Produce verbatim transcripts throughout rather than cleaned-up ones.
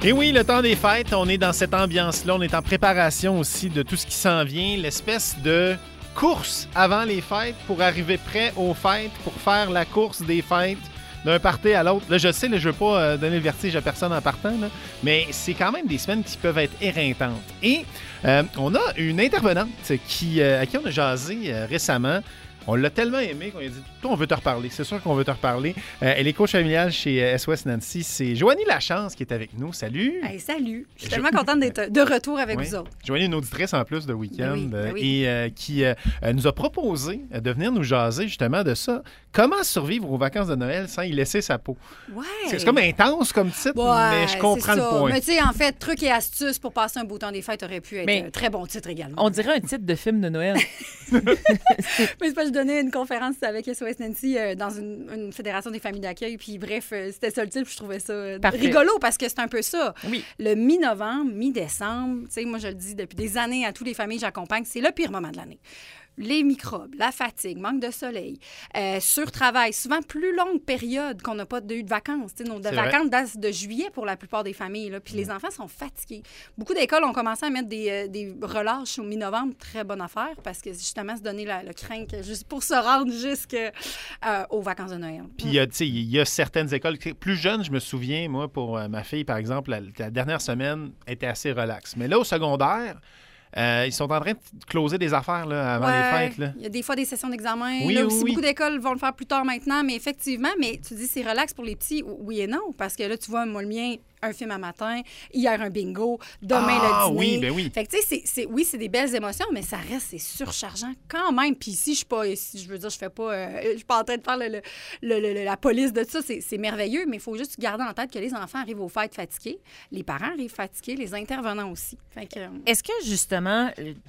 Et oui, le temps des fêtes, on est dans cette ambiance-là. On est en préparation aussi de tout ce qui s'en vient. L'espèce de course avant les fêtes pour arriver prêt aux fêtes, pour faire la course des fêtes d'un party à l'autre. Là, je sais, là, je ne veux pas euh, donner le vertige à personne en partant, là, mais c'est quand même des semaines qui peuvent être éreintantes. Et euh, on a une intervenante qui, euh, à qui on a jasé euh, récemment. On l'a tellement aimé qu'on a dit « Toi, on veut te reparler. » C'est sûr qu'on veut te reparler. Euh, elle est coach familiale chez euh, S O S Nancy. C'est Joanie Lachance qui est avec nous. Salut! Hey, salut! Je suis tellement contente d'être de retour avec oui. vous autres. Joanie est une auditrice en plus de week-end oui, euh, oui. et euh, qui euh, nous a proposé de venir nous jaser justement de ça. Comment survivre aux vacances de Noël sans y laisser sa peau? Ouais. C'est, c'est comme intense comme titre, ouais, mais je comprends le point. Mais tu sais, en fait, trucs et astuces pour passer un beau temps des fêtes aurait pu être mais un très bon titre également. On dirait un titre de film de Noël. Mais c'est pas, je donnais une conférence avec S O S Nancy euh, dans une, une fédération des familles d'accueil, puis bref, euh, c'était ça le titre, puis je trouvais ça euh, rigolo parce que c'est un peu ça. Oui. Le mi-novembre, mi-décembre, tu sais, moi je le dis depuis des années à toutes les familles que j'accompagne, c'est le pire moment de l'année. Les microbes, la fatigue, manque de soleil, euh, surtravail, souvent plus longue période qu'on n'a pas eu de vacances. T'sais, nos de vacances datent de juillet pour la plupart des familles. Là, puis mmh. les enfants sont fatigués. Beaucoup d'écoles ont commencé à mettre des, euh, des relâches au mi-novembre. Très bonne affaire parce que justement, se donner la, le crank juste pour se rendre jusqu'aux euh, vacances de Noël. Puis il mmh. y, y a certaines écoles plus jeunes, je me souviens, moi, pour euh, ma fille, par exemple, la, la dernière semaine était assez relaxe. Mais là, au secondaire, Euh, ils sont en train de closer des affaires là, avant ouais, les fêtes. Là. Il y a des fois des sessions d'examen. Oui, là oui, aussi, oui. beaucoup d'écoles vont le faire plus tard maintenant, mais effectivement, mais tu dis c'est relax pour les petits. Oui et non, parce que là, tu vois, moi, le mien, un film à matin, hier un bingo, demain ah, le dîner. oui, ben oui. Fait que tu sais, c'est, c'est, oui, c'est des belles émotions, mais ça reste, c'est surchargeant quand même. Puis ici, je suis pas, ici, je veux dire, je fais pas, euh, je suis pas en train de faire le, le, le, le, la police de ça. C'est, c'est merveilleux, mais il faut juste garder en tête que les enfants arrivent aux fêtes fatigués, les parents arrivent fatigués, les intervenants aussi. Fait que, euh... Est-ce que justement,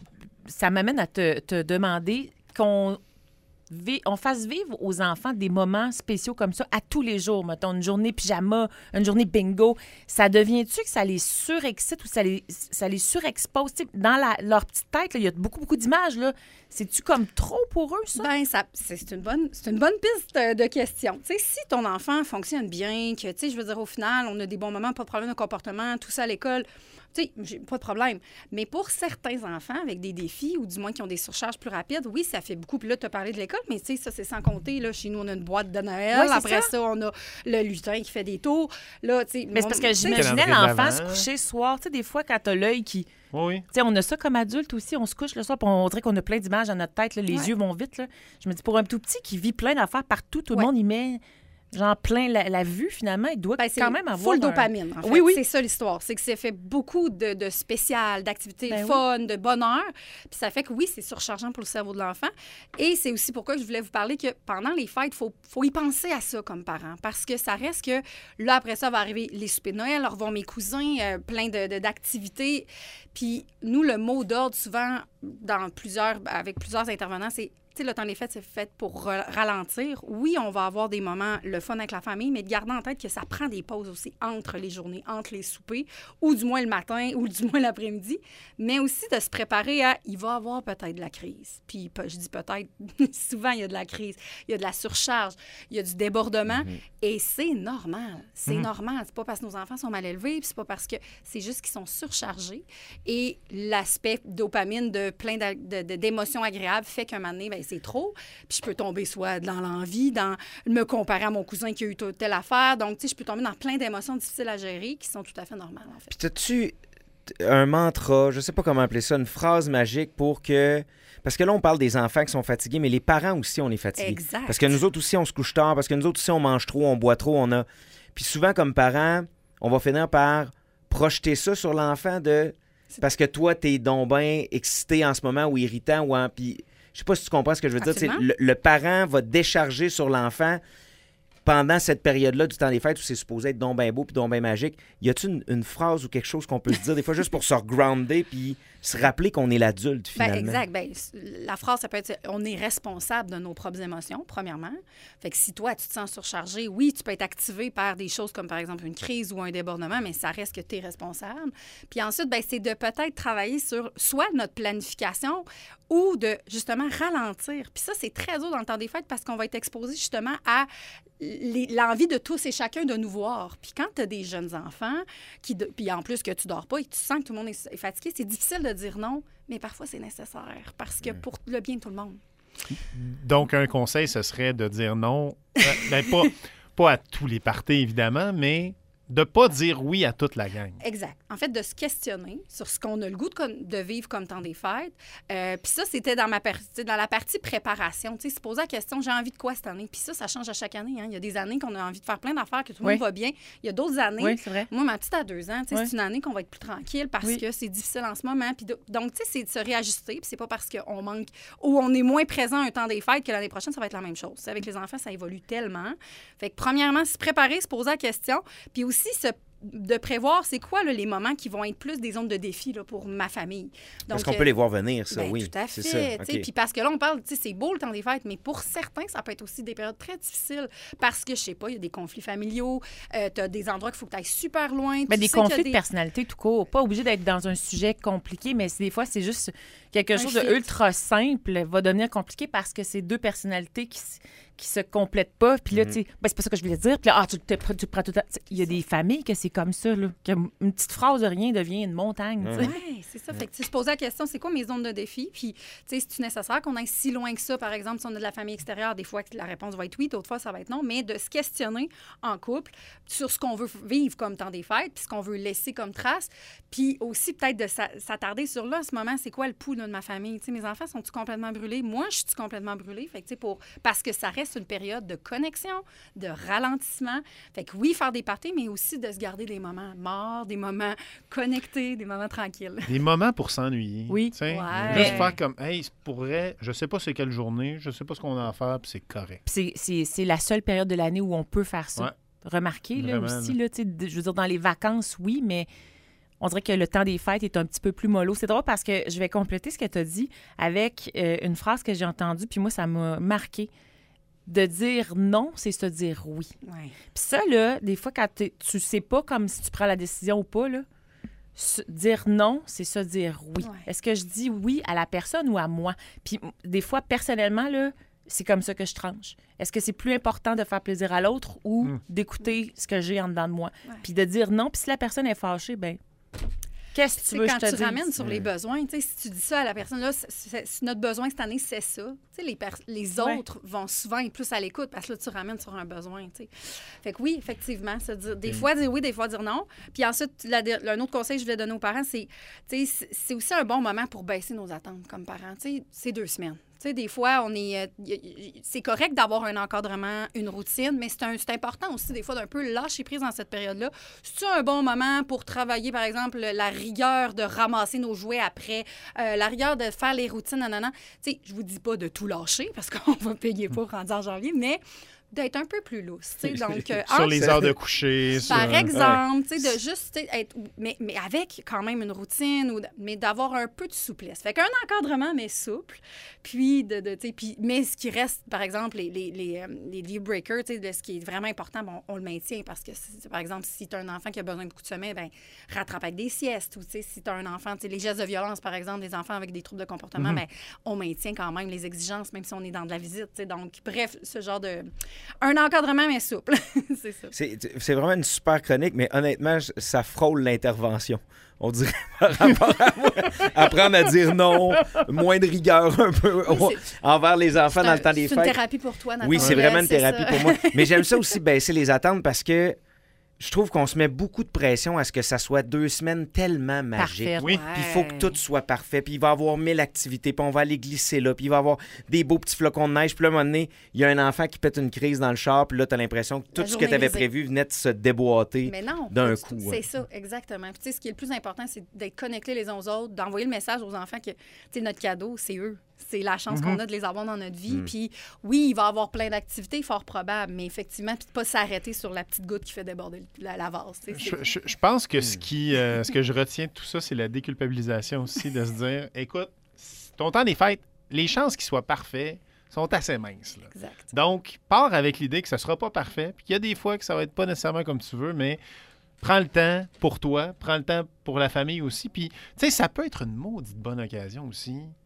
ça m'amène à te, te demander qu'on vi- on fasse vivre aux enfants des moments spéciaux comme ça à tous les jours, mettons, une journée pyjama, une journée bingo. Ça devient-tu que ça les surexcite ou ça les, ça les surexpose? T'sais, dans la, leur petite tête, il y a beaucoup, beaucoup d'images. Là. C'est-tu comme trop pour eux, ça? Bien, ça, c'est, une bonne, c'est une bonne piste de question. Tu sais, si ton enfant fonctionne bien, que, tu sais, je veux dire, au final, on a des bons moments, pas de problème de comportement, tout ça à l'école, tu sais, j'ai pas de problème. Mais pour certains enfants avec des défis ou du moins qui ont des surcharges plus rapides, oui, ça fait beaucoup. Puis là, tu as parlé de l'école, mais tu sais, ça, c'est sans compter. Là, chez nous, on a une boîte de Noël. Ouais, Après ça. ça, on a le lutin qui fait des tours. Là, tu sais, mais c'est parce que j'imaginais l'enfant se coucher le soir. Tu sais, des fois, quand tu as l'œil qui... Oui. Tu sais, on a ça comme adulte aussi. On se couche le soir, puis on dirait qu'on a plein d'images dans notre tête. Là, les ouais. yeux vont vite. Là. Je me dis, pour un tout petit qui vit plein d'affaires partout, tout le ouais. monde y met... genre plein la, la vue, finalement, il doit ben, quand même avoir... full un... dopamine, en fait. Oui, oui. C'est ça, l'histoire. C'est que ça fait beaucoup de, de spécial, d'activités ben fun, oui. de bonheur. Puis ça fait que, oui, c'est surchargeant pour le cerveau de l'enfant. Et c'est aussi pourquoi je voulais vous parler que pendant les fêtes, il faut, faut y penser à ça comme parent. Parce que ça reste que, là, après ça, va arriver les soupers de Noël, alors vont mes cousins, euh, plein de, de, d'activités. Puis nous, le mot d'ordre, souvent, dans plusieurs, avec plusieurs intervenants, c'est... Tu sais, le temps des fêtes, c'est fait pour ralentir. Oui, on va avoir des moments, le fun avec la famille, mais de garder en tête que ça prend des pauses aussi entre les journées, entre les soupers, ou du moins le matin, ou du moins l'après-midi. Mais aussi de se préparer à, il va y avoir peut-être de la crise. Puis, je dis peut-être, souvent, il y a de la crise. Il y a de la surcharge, il y a du débordement. Mm-hmm. Et c'est normal. C'est mm-hmm. normal. C'est pas parce que nos enfants sont mal élevés, puis c'est pas parce que c'est juste qu'ils sont surchargés. Et l'aspect dopamine de plein de, de, de, d'émotions agréables fait qu'un moment donné, bien, c'est trop. Puis je peux tomber soit dans l'envie, dans me comparer à mon cousin qui a eu telle affaire. Donc, tu sais, je peux tomber dans plein d'émotions difficiles à gérer qui sont tout à fait normales, en fait. Puis t'as-tu un mantra, je sais pas comment appeler ça, une phrase magique pour que... Parce que là, on parle des enfants qui sont fatigués, mais les parents aussi, on est fatigués. Exact. Parce que nous autres aussi, on se couche tard, parce que nous autres aussi, on mange trop, on boit trop, on a... Puis souvent, comme parents, on va finir par projeter ça sur l'enfant de... Parce que toi, t'es donc ben excité en ce moment ou irritant ou en... Puis... Je sais pas si tu comprends ce que je veux Absolument. dire. Le, le parent va décharger sur l'enfant pendant cette période-là du temps des fêtes où c'est supposé être donc bien beau puis donc bien magique. Y a-t-il une, une phrase ou quelque chose qu'on peut se dire des fois juste pour se regrounder puis se rappeler qu'on est l'adulte, finalement? Ben, exact. Ben, la phrase, ça peut être « on est responsable de nos propres émotions », premièrement. Fait que si toi, tu te sens surchargé, oui, tu peux être activé par des choses comme, par exemple, une crise ou un débordement, mais ça reste que tu es responsable. Puis ensuite, ben, c'est de peut-être travailler sur soit notre planification ou de, justement, ralentir. Puis ça, c'est très dur dans le temps des fêtes parce qu'on va être exposé, justement, à les- l'envie de tous et chacun de nous voir. Puis quand tu as des jeunes enfants, qui de- puis en plus que tu dors pas et que tu sens que tout le monde est, est fatigué, c'est difficile de dire non, mais parfois c'est nécessaire parce que pour le bien de tout le monde. Donc, un conseil, ce serait de dire non. Euh, ben, pas, pas à tous les parties, évidemment, mais de pas dire oui à toute la gang. Exact. En fait, de se questionner sur ce qu'on a le goût de, con- de vivre comme temps des fêtes. Euh, puis ça, c'était dans, ma per- dans la partie préparation. Tu sais, se poser la question, j'ai envie de quoi cette année? Puis ça, ça change à chaque année. Hein. Il y a des années qu'on a envie de faire plein d'affaires, que tout le Oui. monde va bien. Il y a d'autres années. Oui, c'est vrai. Moi, ma petite a deux ans, tu sais, Oui. c'est une année qu'on va être plus tranquille parce Oui. que c'est difficile en ce moment. Puis de- donc, tu sais, c'est de se réajuster. Puis c'est pas parce qu'on manque ou on est moins présent un temps des fêtes que l'année prochaine, ça va être la même chose. Tu sais, avec les enfants, ça évolue tellement. Fait que, premièrement, se préparer, se poser la question. Puis aussi, se de prévoir c'est quoi là, les moments qui vont être plus des zones de défi là, pour ma famille. Parce Donc, qu'on peut les voir venir, ça, ben, oui. tout à C'est fait. ça. tu sais. OK. Puis parce que là, on parle, tu sais, c'est beau le temps des fêtes, mais pour certains, ça peut être aussi des périodes très difficiles parce que, je sais pas, il y a des conflits familiaux, euh, tu as des endroits qu'il faut que tu ailles super loin. Ben, tu des sais qu'il y a conflits des- de personnalité tout court. Pas obligé d'être dans un sujet compliqué, mais c'est- des fois, c'est juste quelque Un chose de fit. ultra simple va devenir compliqué parce que c'est deux personnalités qui, s- qui se complètent pas. Puis là, Mhm. tu sais, ben, c'est pas ça que je voulais dire. Puis là, ah, tu, te, tu te prends tout le temps. Il y a des familles que c'est comme ça, là. Que une petite phrase de rien devient une montagne, tu sais. Oui, c'est ça. Fait que, tu sais, se poser la question, c'est quoi mes zones de défi? Puis, tu sais, c'est-tu nécessaire qu'on aille si loin que ça? Par exemple, si on a de la famille extérieure, des fois, la réponse va être oui, d'autres fois, ça va être non. Mais de se questionner en couple sur ce qu'on veut vivre comme temps des fêtes, puis ce qu'on veut laisser comme trace. Puis aussi, peut-être de s'a- s'attarder sur là, en ce moment, c'est quoi le pouls là, de ma famille? Tu sais, mes enfants sont-ils complètement brûlés? Moi, je suis complètement brûlée? Fait que, tu sais, pour... Parce que ça reste une période de connexion, de ralentissement. Fait que oui, faire des parties, mais aussi de se garder des moments morts, des moments connectés, des moments tranquilles. Des moments pour s'ennuyer. Oui. tu sais. Ouais. Juste faire comme, hey, c'est pour vrai, je sais pas c'est quelle journée, je sais pas ce qu'on a à faire, puis c'est correct. Puis c'est- c'est c'est la seule période de l'année où on peut faire ça. Ouais. Remarquez, là, Vraiment, aussi, là, tu sais, de- je veux dire, dans les vacances, oui, mais on dirait que le temps des fêtes est un petit peu plus mollo. C'est drôle parce que je vais compléter ce que tu as dit avec euh, une phrase que j'ai entendue, puis moi, ça m'a marqué. De dire non, c'est se dire oui. Ouais. Puis ça, là, des fois, quand t'es- tu sais pas comme si tu prends la décision ou pas, là, se- dire non, c'est se dire oui. Ouais. Est-ce que je dis oui à la personne ou à moi? Puis m- des fois, personnellement, là, c'est comme ça que je tranche. Est-ce que c'est plus important de faire plaisir à l'autre ou Mm. d'écouter ce que j'ai en dedans de moi? Ouais. Puis de dire non, puis si la personne est fâchée, ben qu'est-ce que Tu tu sais, veux que quand je te tu dise? ramènes sur les besoins, tu sais, si tu dis ça à la personne, là, c'est- c'est- c'est notre besoin cette année, c'est ça. Tu sais, les, pers- les Ouais. autres vont souvent être plus à l'écoute parce que là, tu ramènes sur un besoin, tu sais. Fait que oui, effectivement, se dire, des fois dire oui, des fois dire non. Puis ensuite, la- un autre conseil que je voulais donner aux parents, c'est, tu sais, c'est- c'est aussi un bon moment pour baisser nos attentes comme parents. Tu sais, c'est deux semaines. Tu sais, des fois, on est, euh, y- y- c'est correct d'avoir un encadrement, une routine, mais c'est, un- c'est important aussi, des fois, d'un peu lâcher prise dans cette période-là. C'est un bon moment pour travailler, par exemple, la rigueur de ramasser nos jouets après, euh, la rigueur de faire les routines, nanana. Tu sais, je vous dis pas de tout lâcher parce qu'on va payer pour rendu en janvier, mais d'être un peu plus lousse. Tu sais, donc, euh, Sur entre- les heures de coucher. sur- par Ouais. exemple, tu sais, de juste tu sais, être. Mais, mais avec quand même une routine, ou de- mais d'avoir un peu de souplesse. Fait qu'un encadrement, mais souple. Puis, de, de, tu sais, puis, mais ce qui reste, par exemple, les, les, les, euh, les deal breakers, tu sais, de ce qui est vraiment important, bon, on le maintient parce que, c'est- par exemple, si tu as un enfant qui a besoin de beaucoup de sommeil, ben rattrape avec des siestes. Ou, tu sais, si tu as un enfant, tu sais, les gestes de violence, par exemple, des enfants avec des troubles de comportement, Mhm. ben on maintient quand même les exigences, même si on est dans de la visite. Tu sais. Donc, bref, ce genre de. Un encadrement, mais souple. C'est ça. C'est c'est vraiment une super chronique, mais honnêtement, je- ça frôle l'intervention. On dirait par rapport à moi. Apprendre à dire non, moins de rigueur un peu Oui, envers les enfants C'est dans un- le temps des C'est une fêtes. thérapie pour toi, Nathan. Oui, c'est Ouais, vraiment une c'est thérapie ça. pour moi. Mais j'aime ça aussi baisser les attentes parce que je trouve qu'on se met beaucoup de pression à ce que ça soit deux semaines tellement magiques. Parfait. Oui. Puis il faut que tout soit parfait. Puis il va y avoir mille activités. Puis on va aller glisser là. Puis il va y avoir des beaux petits flocons de neige. Puis là, à un moment donné, il y a un enfant qui pète une crise dans le char. Puis là, tu as l'impression que tout La ce que journée tu avais brisée. prévu venait de se déboîter. Mais non. d'un pas du coup, tout. ouais. C'est ça, exactement. Puis tu sais, ce qui est le plus important, c'est d'être connectés les uns aux autres, d'envoyer le message aux enfants que, tu sais, notre cadeau, c'est eux. C'est la chance qu'on a de les avoir dans notre vie. Mm. Puis oui, il va y avoir plein d'activités, fort probable, mais effectivement, puis de pas s'arrêter sur la petite goutte qui fait déborder la, la vase. tu sais, Je, c'est- je- je pense que ce, qui, euh, ce que je retiens de tout ça, c'est la déculpabilisation aussi, de se dire, écoute, ton temps des fêtes, les chances qu'il soit parfait sont assez minces. là. Exact. Donc, pars avec l'idée que ce ne sera pas parfait, puis qu'il y a des fois que ça va être pas nécessairement comme tu veux, mais prends le temps pour toi, prends le temps pour la famille aussi. Puis, tu sais, ça peut être une maudite bonne occasion aussi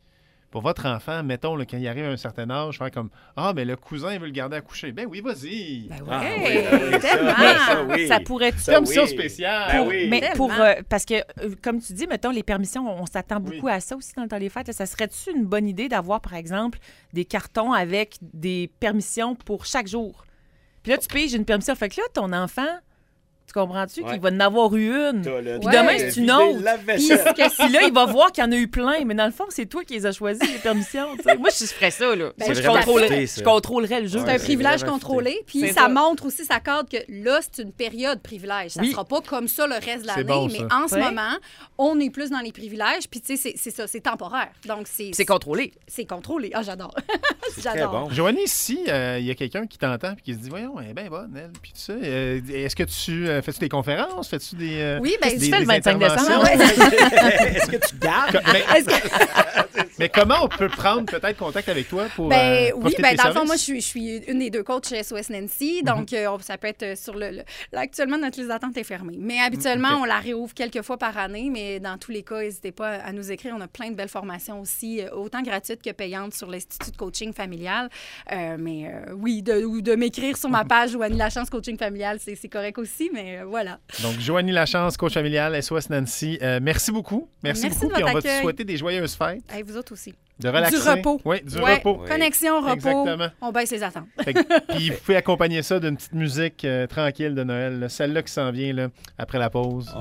pour votre enfant, mettons, là, quand il arrive à un certain âge, faire comme ah, mais le cousin, il veut le garder à coucher. Ben oui, vas-y. Ben Ah, ouais, oui, ben oui, ça, tellement. ça, oui. Ça pourrait Ça, Permission oui. spéciale. Ben Pour- oui. Mais Tellement. pour euh, parce que euh, comme tu dis, mettons les permissions, on, on s'attend beaucoup Oui. à ça aussi dans le temps des fêtes. Là. Ça serait-tu une bonne idée d'avoir par exemple des cartons avec des permissions pour chaque jour? Puis là tu piges une permission, fait que là ton enfant, tu comprends-tu Ouais. qu'il va en avoir eu une. T'as le- Puis Ouais. demain c'est une Vider autre. le lave-vaisselle. Puis que si là il va voir qu'il y en a eu plein, mais dans le fond c'est toi qui les as choisis les permissions. tu sais. Moi je ferais ça là. Ben, Moi, c'est je, vraiment contrôlerais, fouté, ça. je contrôlerais le jeu. C'est Ouais, un c'est privilège vraiment contrôlé. Puis C'est ça, ça. montre aussi, ça cadre que là, c'est une période privilège. Ça Oui. sera pas comme ça le reste de C'est l'année, bon, mais ça. en ce Ouais. moment, on est plus dans les privilèges. Puis tu sais, c'est- c'est ça, c'est temporaire. Donc, c'est C'est contrôlé. c'est contrôlé. Ah, j'adore. C'est très J'adore. bon. Joanie, si euh, il y a quelqu'un qui t'entend et qui se dit voyons, elle est bien bonne, elle, puis tout ça, euh, est-ce que tu euh, fais-tu des conférences, fais-tu des euh, Oui, ben, des, tu fais le des vingt-cinq décembre? interventions? Ah ouais. Est-ce que tu gardes? Co- mais, mais comment on peut prendre peut-être contact avec toi pour Ben euh, oui, profiter ben de tes dans le fond, services? moi, je suis, je suis une des deux coachs chez S O S Nancy. Donc, euh, ça peut être sur le, le- Là, actuellement, notre liste d'attente est fermée. Mais habituellement, ok. on la réouvre quelques fois par année. Mais dans tous les cas, n'hésitez pas à nous écrire. On a plein de belles formations aussi, euh, autant gratuites que payantes sur l'Institut de coaching familial. Euh, mais euh, oui, de, ou de m'écrire sur ma page Joanie Lachance Coaching Familial, c'est c'est correct aussi. Mais euh, voilà. Donc, Joanie Lachance, coach familial, S O S Nancy, euh, merci beaucoup. Merci, Merci beaucoup. de Puis on votre va te accueil. souhaiter des joyeuses fêtes, Hey, vous autres aussi. de relaxer. Du repos. Oui, du Ouais, repos. Oui. Connexion, repos. Exactement. On baisse les attentes. Fait que- Puis vous pouvez accompagner ça d'une petite musique euh, tranquille de Noël, là. Celle-là qui s'en vient là, après la pause.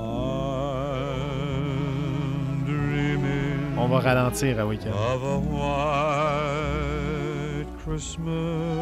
On va ralentir à week-end. of a white Christmas.